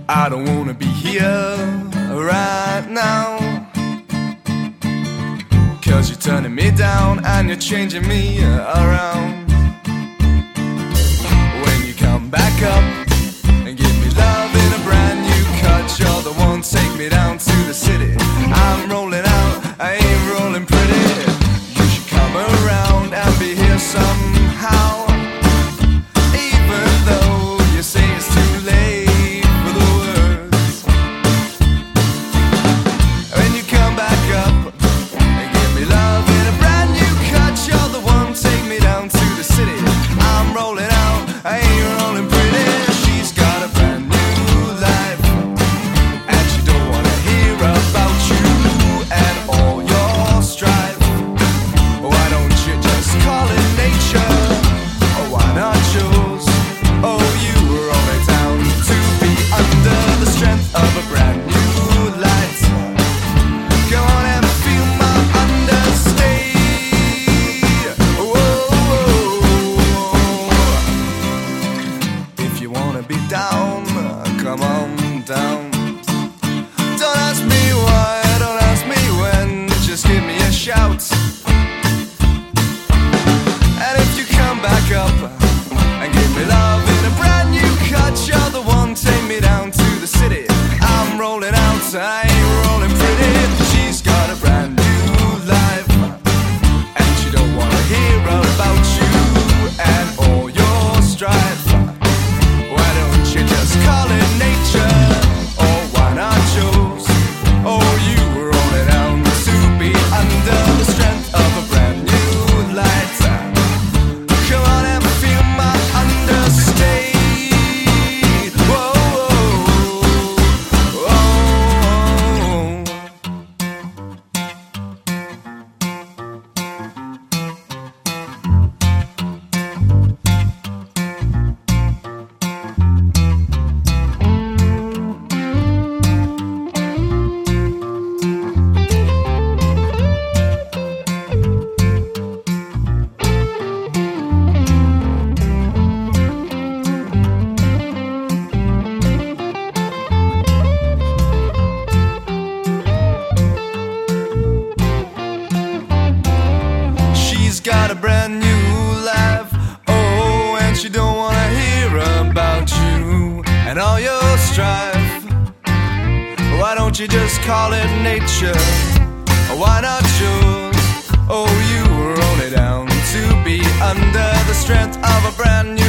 I don't wanna be here right now, 'cause you're turning me down and you're changing me around. When you come back up and give me love in a brand new cut, you're the one, take me down to the city. I'm rolling out, I ain't rolling pretty. You should come around and be here somehow, even though you say it's too late for the words. When you come back up and give me love in a brand new cut, you're the one, take me down to the city. I'm rolling out, I ain't rolling pretty. She's got a brand new life, and she don't wanna hear about you and all your strife. Why don't you just call it nature, or why not yours? Oh, you were only down to be under the strength of a brand new light. Come on and feel my understate. Whoa. If you wanna be down, come on down. Don't ask me why, don't ask me when, just give me a shout. And if you come back up and give me love in a brand new cut, you're the one, take me down to the city. I'm rolling out, I ain't rolling pretty. She's got a brand new life, and she don't wanna hear about you and all your strife. Why don't you just call it nature, or why not yours? Oh, you were only down to be under the strength of a brand new light. Come on and feel my understate. Whoa. She's got a brand new life, oh, and she don't wanna hear about you and all your strife. Why don't you just call it nature, or why not yours? Oh, you were only down to be under the strength of a brand new